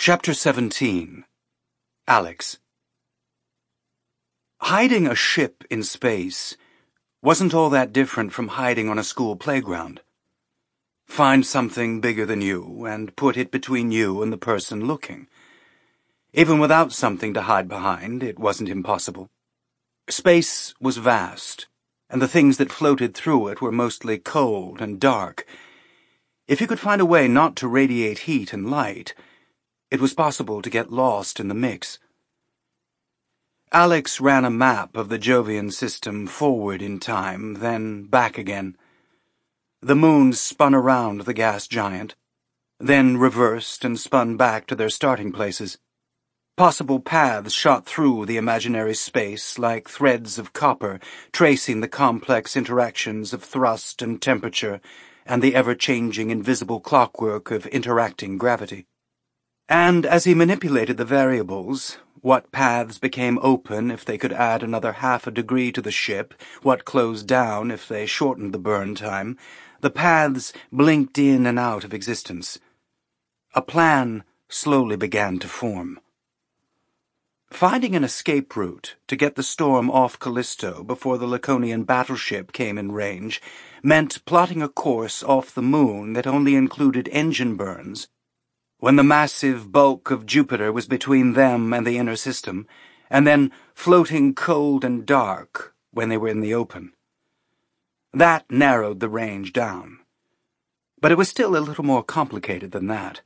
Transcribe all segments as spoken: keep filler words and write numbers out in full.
Chapter seventeen. Alex. Hiding a ship in space wasn't all that different from hiding on a school playground. Find something bigger than you and put it between you and the person looking. Even without something to hide behind, it wasn't impossible. Space was vast, and the things that floated through it were mostly cold and dark. If you could find a way not to radiate heat and light, it was possible to get lost in the mix. Alex ran a map of the Jovian system forward in time, then back again. The moons spun around the gas giant, then reversed and spun back to their starting places. Possible paths shot through the imaginary space like threads of copper, tracing the complex interactions of thrust and temperature and the ever-changing invisible clockwork of interacting gravity. And as he manipulated the variables, what paths became open if they could add another half a degree to the ship, what closed down if they shortened the burn time, the paths blinked in and out of existence. A plan slowly began to form. Finding an escape route to get the storm off Callisto before the Laconian battleship came in range meant plotting a course off the moon that only included engine burns, when the massive bulk of Jupiter was between them and the inner system, and then floating cold and dark when they were in the open. That narrowed the range down. But it was still a little more complicated than that.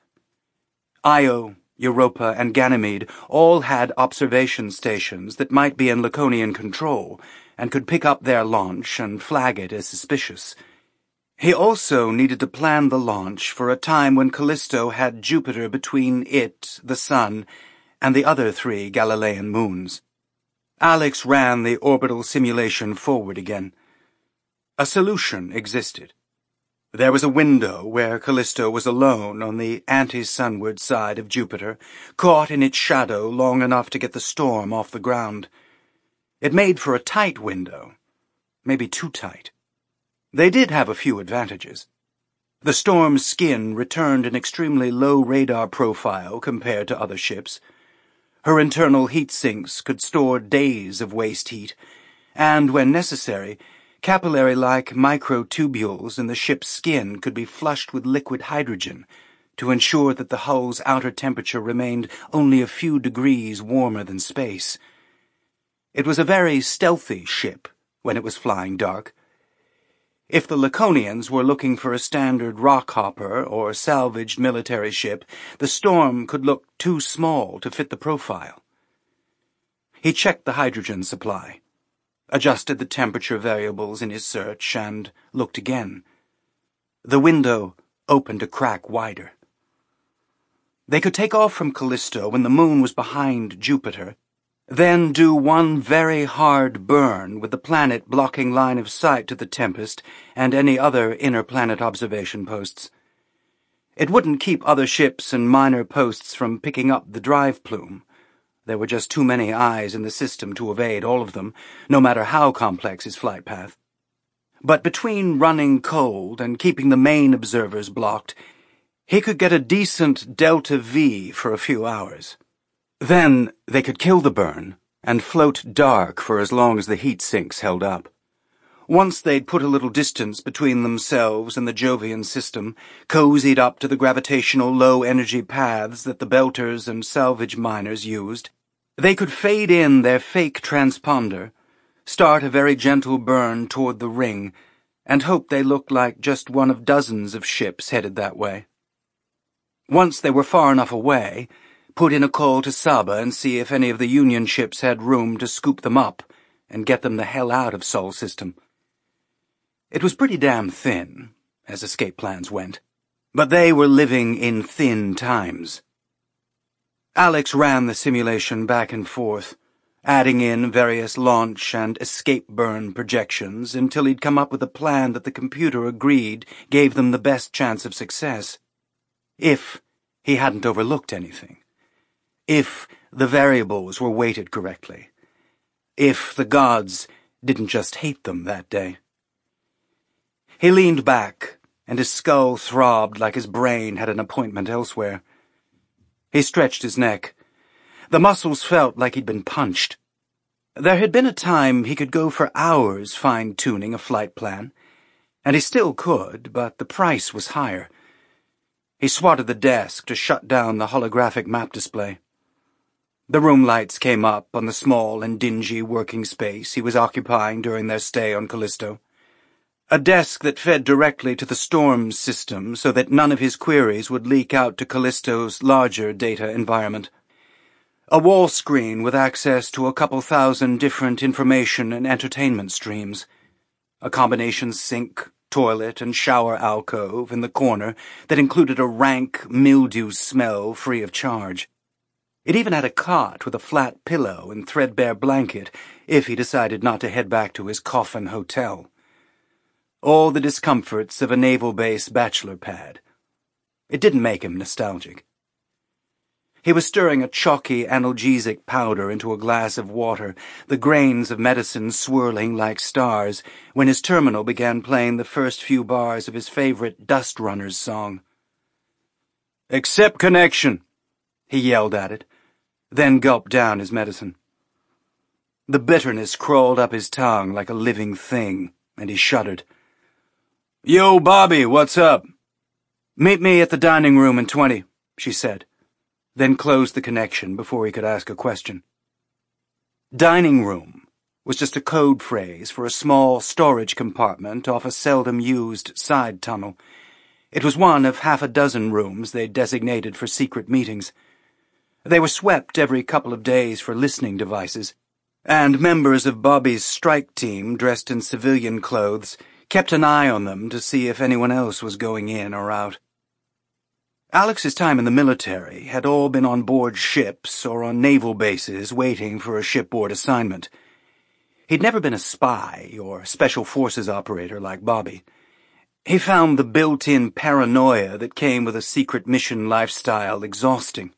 Io, Europa, and Ganymede all had observation stations that might be in Laconian control and could pick up their launch and flag it as suspicious. He also needed to plan the launch for a time when Callisto had Jupiter between it, the Sun, and the other three Galilean moons. Alex ran the orbital simulation forward again. A solution existed. There was a window where Callisto was alone on the anti-sunward side of Jupiter, caught in its shadow long enough to get the storm off the ground. It made for a tight window, maybe too tight. They did have a few advantages. The storm's skin returned an extremely low radar profile compared to other ships. Her internal heat sinks could store days of waste heat, and, when necessary, capillary-like microtubules in the ship's skin could be flushed with liquid hydrogen to ensure that the hull's outer temperature remained only a few degrees warmer than space. It was a very stealthy ship when it was flying dark. If the Laconians were looking for a standard rockhopper or salvaged military ship, the storm could look too small to fit the profile. He checked the hydrogen supply, adjusted the temperature variables in his search, and looked again. The window opened a crack wider. They could take off from Callisto when the moon was behind Jupiter, then do one very hard burn with the planet blocking line of sight to the Tempest and any other inner planet observation posts. It wouldn't keep other ships and minor posts from picking up the drive plume. There were just too many eyes in the system to evade all of them, no matter how complex his flight path. But between running cold and keeping the main observers blocked, he could get a decent Delta V for a few hours. Then they could kill the burn and float dark for as long as the heat sinks held up. Once they'd put a little distance between themselves and the Jovian system, cozied up to the gravitational low-energy paths that the belters and salvage miners used, they could fade in their fake transponder, start a very gentle burn toward the ring, and hope they looked like just one of dozens of ships headed that way. Once they were far enough away, put in a call to Saba and see if any of the Union ships had room to scoop them up and get them the hell out of Sol System. It was pretty damn thin, as escape plans went, but they were living in thin times. Alex ran the simulation back and forth, adding in various launch and escape burn projections until he'd come up with a plan that the computer agreed gave them the best chance of success. If he hadn't overlooked anything. If the variables were weighted correctly. If the gods didn't just hate them that day. He leaned back, and his skull throbbed like his brain had an appointment elsewhere. He stretched his neck. The muscles felt like he'd been punched. There had been a time he could go for hours fine-tuning a flight plan, and he still could, but the price was higher. He swatted the desk to shut down the holographic map display. The room lights came up on the small and dingy working space he was occupying during their stay on Callisto. A desk that fed directly to the Storm system so that none of his queries would leak out to Callisto's larger data environment. A wall screen with access to a couple thousand different information and entertainment streams. A combination sink, toilet, and shower alcove in the corner that included a rank, mildew smell free of charge. It even had a cot with a flat pillow and threadbare blanket if he decided not to head back to his coffin hotel. All the discomforts of a naval base bachelor pad. It didn't make him nostalgic. He was stirring a chalky analgesic powder into a glass of water, the grains of medicine swirling like stars, when his terminal began playing the first few bars of his favorite Dust Runners song. "Accept connection," he yelled at it, then gulped down his medicine. The bitterness crawled up his tongue like a living thing, and he shuddered. "Yo, Bobby, what's up?" "Meet me at the dining room in twenty," she said, then closed the connection before he could ask a question. Dining room was just a code phrase for a small storage compartment off a seldom-used side tunnel. It was one of half a dozen rooms they'd designated for secret meetings. They were swept every couple of days for listening devices, and members of Bobby's strike team, dressed in civilian clothes, kept an eye on them to see if anyone else was going in or out. Alex's time in the military had all been on board ships or on naval bases waiting for a shipboard assignment. He'd never been a spy or special forces operator like Bobby. He found the built-in paranoia that came with a secret mission lifestyle exhausting.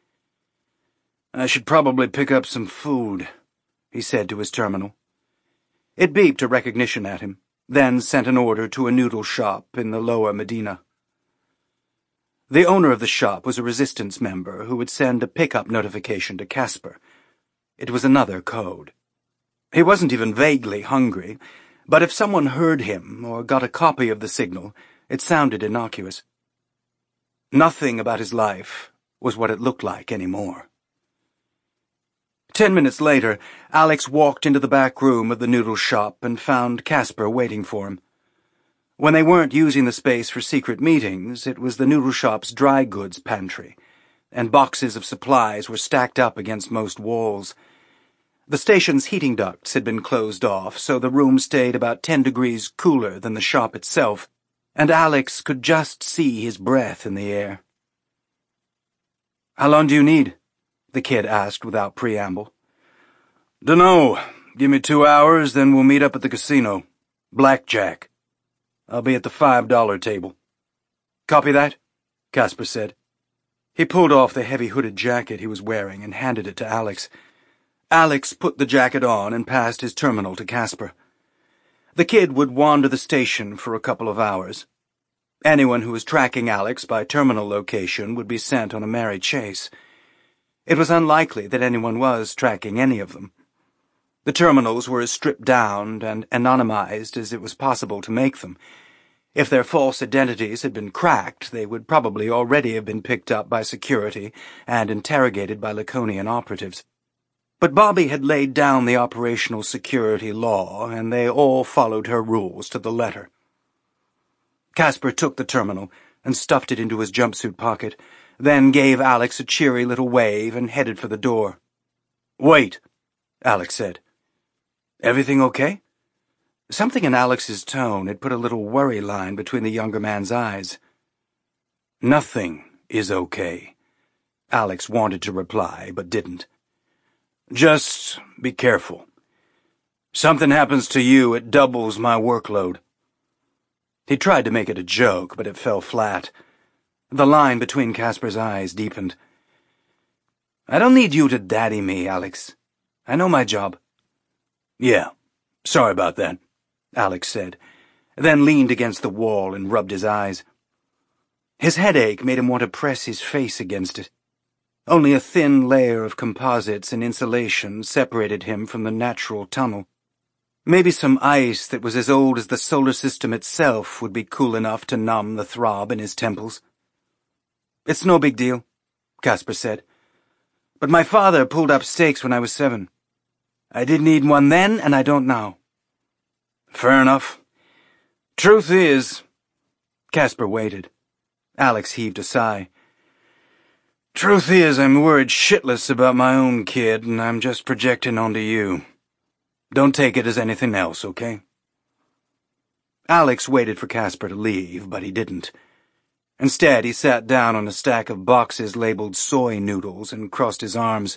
"I should probably pick up some food," he said to his terminal. It beeped a recognition at him, then sent an order to a noodle shop in the lower Medina. The owner of the shop was a resistance member who would send a pickup notification to Casper. It was another code. He wasn't even vaguely hungry, but if someone heard him or got a copy of the signal, it sounded innocuous. Nothing about his life was what it looked like anymore. Ten minutes later, Alex walked into the back room of the noodle shop and found Casper waiting for him. When they weren't using the space for secret meetings, it was the noodle shop's dry goods pantry, and boxes of supplies were stacked up against most walls. The station's heating ducts had been closed off, so the room stayed about ten degrees cooler than the shop itself, and Alex could just see his breath in the air. "How long do you need?" the kid asked without preamble. "Dunno. Give me two hours, then we'll meet up at the casino. Blackjack. I'll be at the five dollar table." "Copy that," Casper said. He pulled off the heavy hooded jacket he was wearing and handed it to Alex. Alex put the jacket on and passed his terminal to Casper. The kid would wander the station for a couple of hours. Anyone who was tracking Alex by terminal location would be sent on a merry chase. It was unlikely that anyone was tracking any of them. The terminals were as stripped down and anonymized as it was possible to make them. If their false identities had been cracked, they would probably already have been picked up by security and interrogated by Laconian operatives. But Bobby had laid down the operational security law, and they all followed her rules to the letter. Casper took the terminal and stuffed it into his jumpsuit pocket, then gave Alex a cheery little wave and headed for the door. "Wait," Alex said. "Everything okay?" Something in Alex's tone had put a little worry line between the younger man's eyes. "Nothing is okay," Alex wanted to reply, but didn't. "Just be careful. Something happens to you, it doubles my workload." He tried to make it a joke, but it fell flat. The line between Casper's eyes deepened. "I don't need you to daddy me, Alex. I know my job." "Yeah, sorry about that," Alex said, then leaned against the wall and rubbed his eyes. His headache made him want to press his face against it. Only a thin layer of composites and insulation separated him from the natural tunnel. Maybe some ice that was as old as the solar system itself would be cool enough to numb the throb in his temples. "It's no big deal," Casper said. "But my father pulled up stakes when I was seven. I didn't need one then, and I don't now." "Fair enough. Truth is—" Casper waited. Alex heaved a sigh. "Truth is, I'm worried shitless about my own kid, and I'm just projecting onto you. Don't take it as anything else, okay?" Alex waited for Casper to leave, but he didn't. Instead, he sat down on a stack of boxes labeled soy noodles and crossed his arms.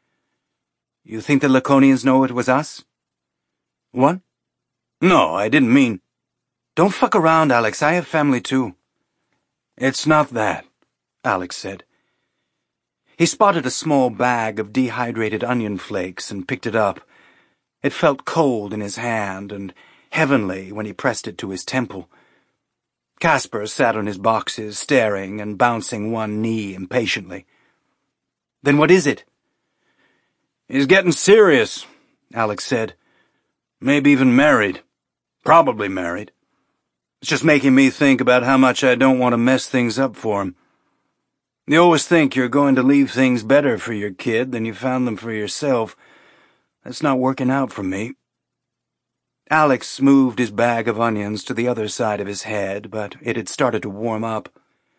"You think the Laconians know it was us?" "What?" "No, I didn't mean—" "Don't fuck around, Alex. I have family, too." "It's not that," Alex said. He spotted a small bag of dehydrated onion flakes and picked it up. It felt cold in his hand and heavenly when he pressed it to his temple. Casper sat on his boxes, staring and bouncing one knee impatiently. "Then what is it?" "He's getting serious," Alex said. "Maybe even married. Probably married. It's just making me think about how much I don't want to mess things up for him. You always think you're going to leave things better for your kid than you found them for yourself. That's not working out for me." Alex moved his bag of onions to the other side of his head, but it had started to warm up.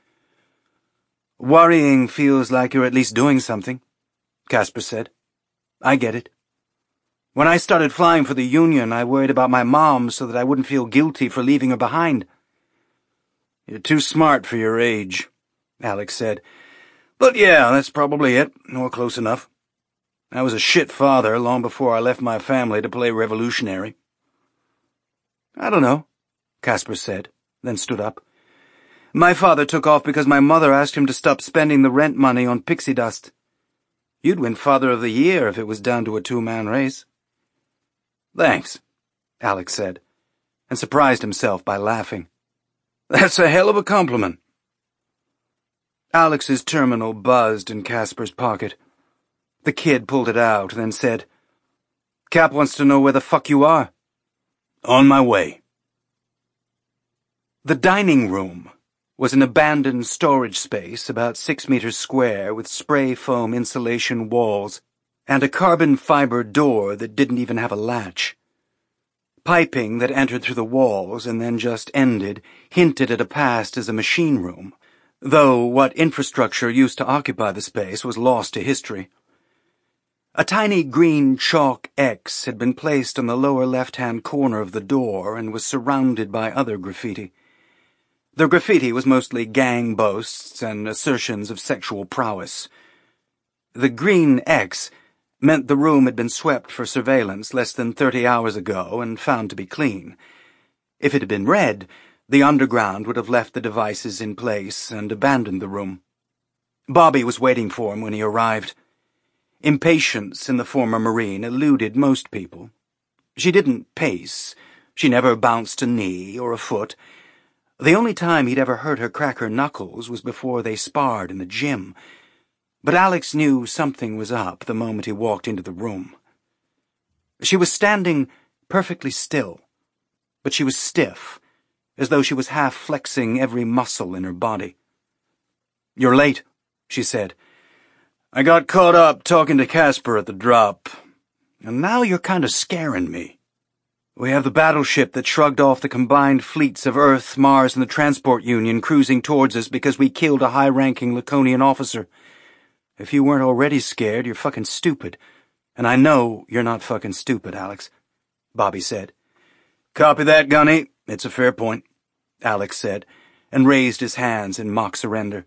"Worrying feels like you're at least doing something," Casper said. "I get it. When I started flying for the Union, I worried about my mom so that I wouldn't feel guilty for leaving her behind." "You're too smart for your age," Alex said. "But yeah, that's probably it, or close enough. I was a shit father long before I left my family to play revolutionary." "I don't know," Casper said, then stood up. "My father took off because my mother asked him to stop spending the rent money on pixie dust. You'd win Father of the Year if it was down to a two-man race." "Thanks," Alex said, and surprised himself by laughing. "That's a hell of a compliment." Alex's terminal buzzed in Casper's pocket. The kid pulled it out, then said, "Cap wants to know where the fuck you are." "On my way." The dining room was an abandoned storage space about six meters square with spray foam insulation walls and a carbon fiber door that didn't even have a latch. Piping that entered through the walls and then just ended hinted at a past as a machine room, though what infrastructure used to occupy the space was lost to history. A tiny green chalk X had been placed on the lower left-hand corner of the door and was surrounded by other graffiti. The graffiti was mostly gang boasts and assertions of sexual prowess. The green X meant the room had been swept for surveillance less than thirty hours ago and found to be clean. If it had been red, the underground would have left the devices in place and abandoned the room. Bobby was waiting for him when he arrived. Impatience in the former Marine eluded most people. She didn't pace. She never bounced a knee or a foot. The only time he'd ever heard her crack her knuckles was before they sparred in the gym. But Alex knew something was up the moment he walked into the room. She was standing perfectly still, but she was stiff, as though she was half flexing every muscle in her body. "You're late," she said. "I got caught up talking to Casper at the drop, and now you're kind of scaring me. We have the battleship that shrugged off the combined fleets of Earth, Mars, and the Transport Union cruising towards us because we killed a high-ranking Laconian officer. If you weren't already scared, you're fucking stupid. And I know you're not fucking stupid, Alex," Bobby said. "Copy that, Gunny. It's a fair point," Alex said, and raised his hands in mock surrender.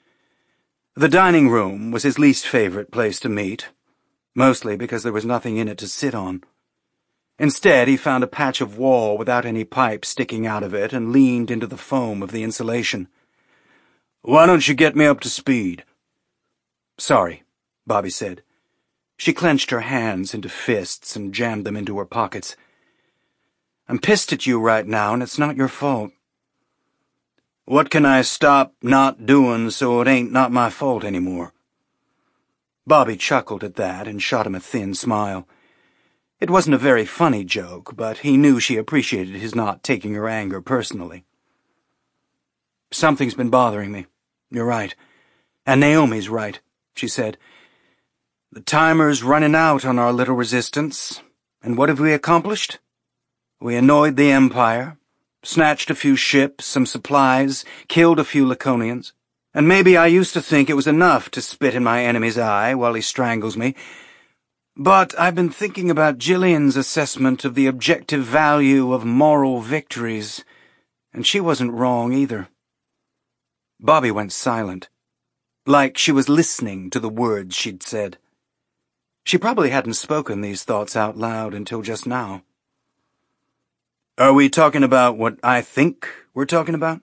The dining room was his least favorite place to meet, mostly because there was nothing in it to sit on. Instead, he found a patch of wall without any pipe sticking out of it and leaned into the foam of the insulation. "Why don't you get me up to speed?" "Sorry," Bobby said. She clenched her hands into fists and jammed them into her pockets. "I'm pissed at you right now, and it's not your fault." "What can I stop not doing so it ain't not my fault anymore?" Bobby chuckled at that and shot him a thin smile. It wasn't a very funny joke, but he knew she appreciated his not taking her anger personally. Something's been bothering me. You're right. And Naomi's right, she said. The timer's running out on our little resistance. And what have we accomplished? We annoyed the Empire, snatched a few ships, some supplies, killed a few Laconians. And maybe I used to think it was enough to spit in my enemy's eye while he strangles me. But I've been thinking about Jillian's assessment of the objective value of moral victories, and she wasn't wrong either. Bobby went silent, like she was listening to the words she'd said. She probably hadn't spoken these thoughts out loud until just now. Are we talking about what I think we're talking about?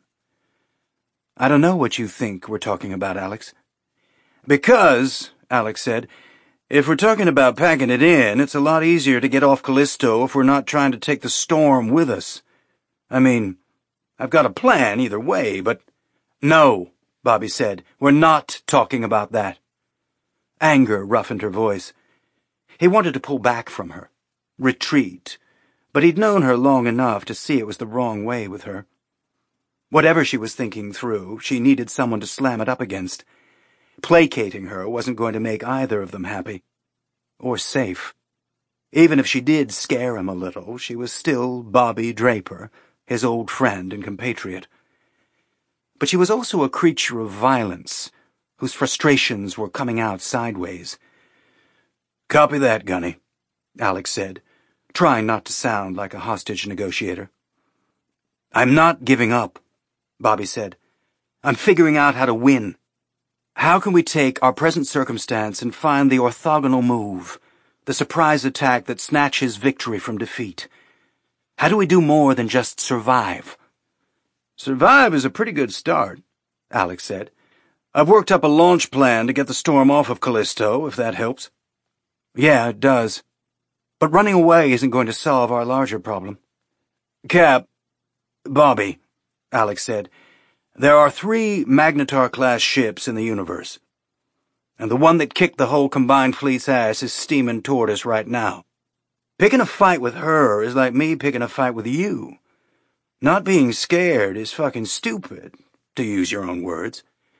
I don't know what you think we're talking about, Alex. Because, Alex said, if we're talking about packing it in, it's a lot easier to get off Callisto if we're not trying to take the storm with us. I mean, I've got a plan either way, but... No, Bobby said. We're not talking about that. Anger roughened her voice. He wanted to pull back from her, retreat, but he'd known her long enough to see it was the wrong way with her. Whatever she was thinking through, she needed someone to slam it up against. Placating her wasn't going to make either of them happy. Or safe. Even if she did scare him a little, she was still Bobby Draper, his old friend and compatriot. But she was also a creature of violence, whose frustrations were coming out sideways. Copy that, Gunny, Alex said, trying not to sound like a hostage negotiator. I'm not giving up, Bobby said. I'm figuring out how to win. How can we take our present circumstance and find the orthogonal move, the surprise attack that snatches victory from defeat? How do we do more than just survive? Survive is a pretty good start, Alex said. I've worked up a launch plan to get the storm off of Callisto, if that helps. Yeah, it does. But running away isn't going to solve our larger problem. Cap, Bobby, Alex said, there are three Magnetar-class ships in the universe, and the one that kicked the whole combined fleet's ass is steaming toward us right now. Picking a fight with her is like me picking a fight with you. Not being scared is fucking stupid, to use your own words.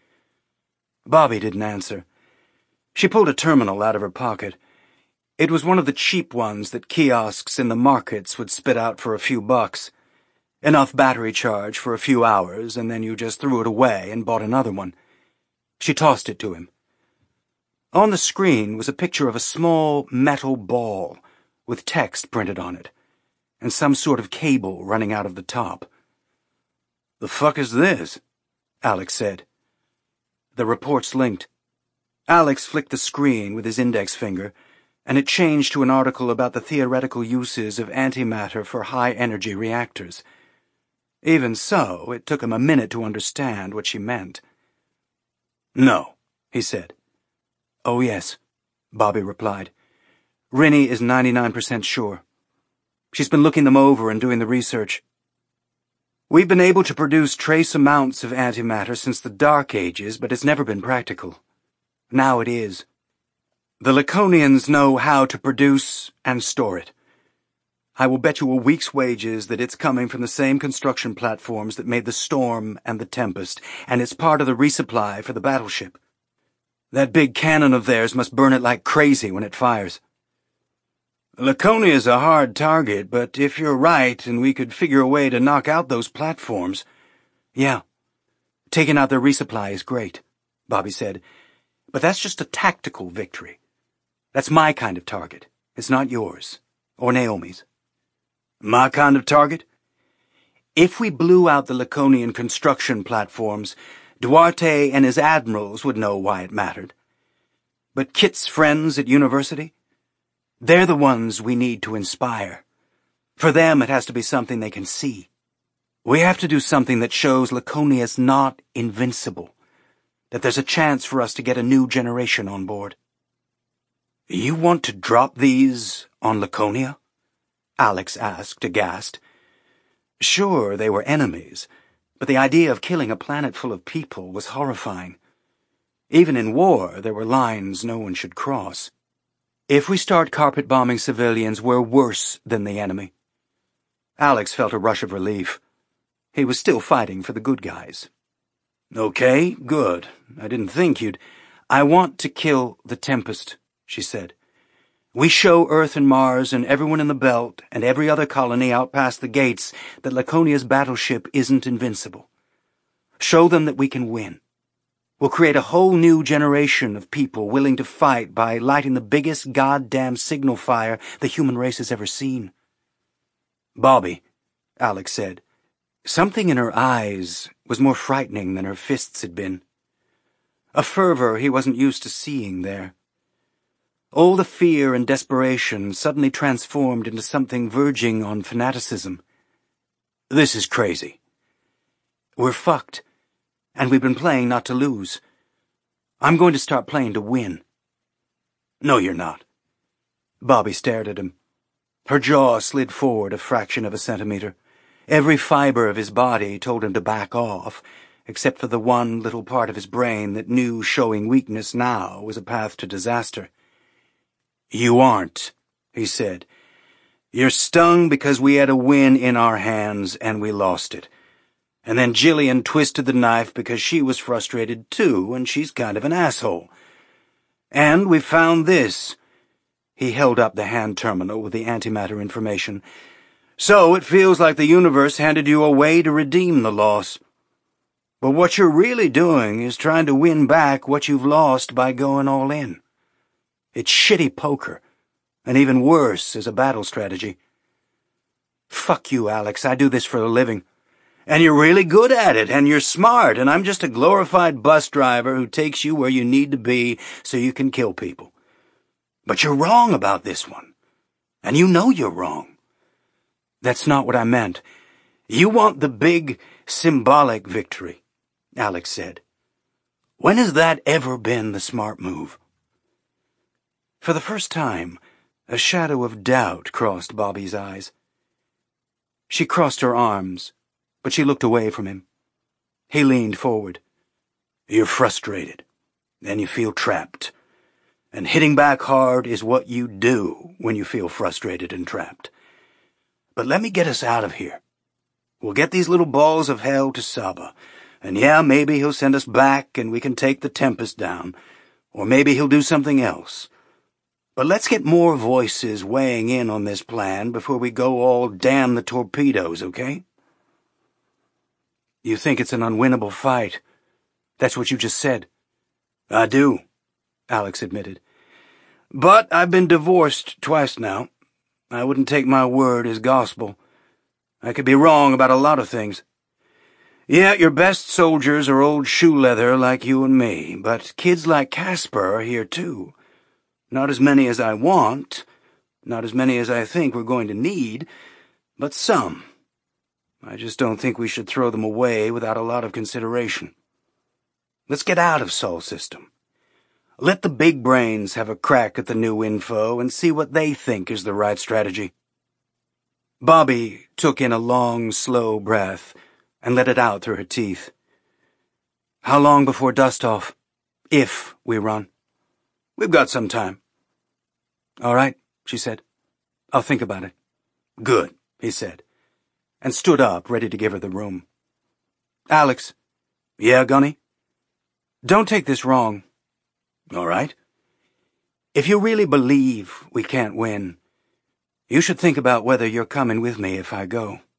Bobby didn't answer. She pulled a terminal out of her pocket. It was one of the cheap ones that kiosks in the markets would spit out for a few bucks. Enough battery charge for a few hours, and then you just threw it away and bought another one. She tossed it to him. On the screen was a picture of a small metal ball with text printed on it, and some sort of cable running out of the top. The fuck is this? Alex said. The reports linked. Alex flicked the screen with his index finger, and it changed to an article about the theoretical uses of antimatter for high-energy reactors. Even so, it took him a minute to understand what she meant. No, he said. Oh, yes, Bobby replied. Rinny is ninety-nine percent sure. She's been looking them over and doing the research. We've been able to produce trace amounts of antimatter since the Dark Ages, but it's never been practical. Now it is. The Laconians know how to produce and store it. I will bet you a week's wages that it's coming from the same construction platforms that made the Storm and the Tempest, and it's part of the resupply for the battleship. That big cannon of theirs must burn it like crazy when it fires. Laconia's a hard target, but if you're right and we could figure a way to knock out those platforms... Yeah, taking out their resupply is great, Bobby said, but that's just a tactical victory. That's my kind of target. It's not yours, or Naomi's. My kind of target? If we blew out the Laconian construction platforms, Duarte and his admirals would know why it mattered. But Kit's friends at university? They're the ones we need to inspire. For them, it has to be something they can see. We have to do something that shows Laconia's not invincible, that there's a chance for us to get a new generation on board. You want to drop these on Laconia? Alex asked, aghast. Sure, they were enemies, but the idea of killing a planet full of people was horrifying. Even in war, there were lines no one should cross. If we start carpet-bombing civilians, we're worse than the enemy. Alex felt a rush of relief. He was still fighting for the good guys. Okay, good. I didn't think you'd... I want to kill the Tempest, she said. We show Earth and Mars and everyone in the Belt and every other colony out past the gates that Laconia's battleship isn't invincible. Show them that we can win. We'll create a whole new generation of people willing to fight by lighting the biggest goddamn signal fire the human race has ever seen. Bobby, Alex said. Something in her eyes was more frightening than her fists had been. A fervor he wasn't used to seeing there. All the fear and desperation suddenly transformed into something verging on fanaticism. This is crazy. We're fucked, and we've been playing not to lose. I'm going to start playing to win. No, you're not. Bobby stared at him. Her jaw slid forward a fraction of a centimeter. Every fiber of his body told him to back off, except for the one little part of his brain that knew showing weakness now was a path to disaster. You aren't, he said. You're stung because we had a win in our hands and we lost it. And then Jillian twisted the knife because she was frustrated too, and she's kind of an asshole. And we found this. He held up the hand terminal with the antimatter information. So it feels like the universe handed you a way to redeem the loss. But what you're really doing is trying to win back what you've lost by going all in. It's shitty poker, and even worse as a battle strategy. Fuck you, Alex. I do this for a living. And you're really good at it, and you're smart, and I'm just a glorified bus driver who takes you where you need to be so you can kill people. But you're wrong about this one. And you know you're wrong. That's not what I meant. You want the big, symbolic victory, Alex said. When has that ever been the smart move? For the first time, a shadow of doubt crossed Bobby's eyes. She crossed her arms, but she looked away from him. He leaned forward. You're frustrated, and you feel trapped. And hitting back hard is what you do when you feel frustrated and trapped. But let me get us out of here. We'll get these little balls of hell to Saba, and yeah, maybe he'll send us back and we can take the Tempest down, or maybe he'll do something else. But let's get more voices weighing in on this plan before we go all damn the torpedoes, okay? You think it's an unwinnable fight. That's what you just said. I do, Alex admitted. But I've been divorced twice now. I wouldn't take my word as gospel. I could be wrong about a lot of things. Yeah, your best soldiers are old shoe leather like you and me, but kids like Casper are here too. Not as many as I want, not as many as I think we're going to need, but some. I just don't think we should throw them away without a lot of consideration. Let's get out of Sol System. Let the big brains have a crack at the new info and see what they think is the right strategy. Bobby took in a long, slow breath and let it out through her teeth. How long before dust-off? If we run. We've got some time. All right, she said. I'll think about it. Good, he said, and stood up, ready to give her the room. Alex. Yeah, Gunny? Don't take this wrong. All right. If you really believe we can't win, you should think about whether you're coming with me if I go.